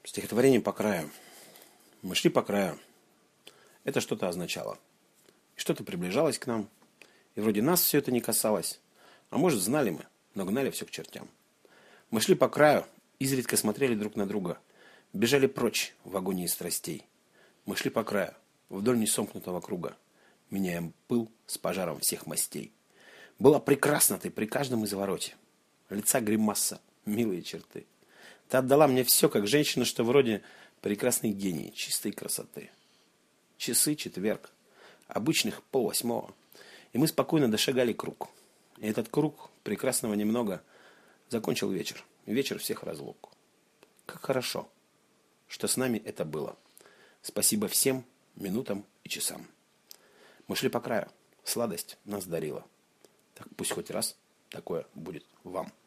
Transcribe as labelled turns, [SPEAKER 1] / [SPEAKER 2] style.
[SPEAKER 1] Стихотворение по краю. Мы шли по краю. Это что-то означало. И что-то приближалось к нам. И вроде нас все это не касалось. А может, знали мы, но гнали все к чертям. Мы шли по краю, изредка смотрели друг на друга. Бежали прочь в агонии страстей. Мы шли по краю, вдоль несомкнутого круга, меняем пыл с пожаром всех мастей. Была прекрасна ты при каждом извороте. Лица гримаса, милые черты. Ты отдала мне все, как женщина, что вроде прекрасный гений, чистой красоты. Часы, четверг, обычных 7:30. И мы спокойно дошагали круг. И этот круг, прекрасного немного, закончил вечер. Вечер всех разлук. Как хорошо, что с нами это было. Спасибо всем минутам и часам. Мы шли по краю. Сладость нас дарила. Так пусть хоть раз такое будет вам.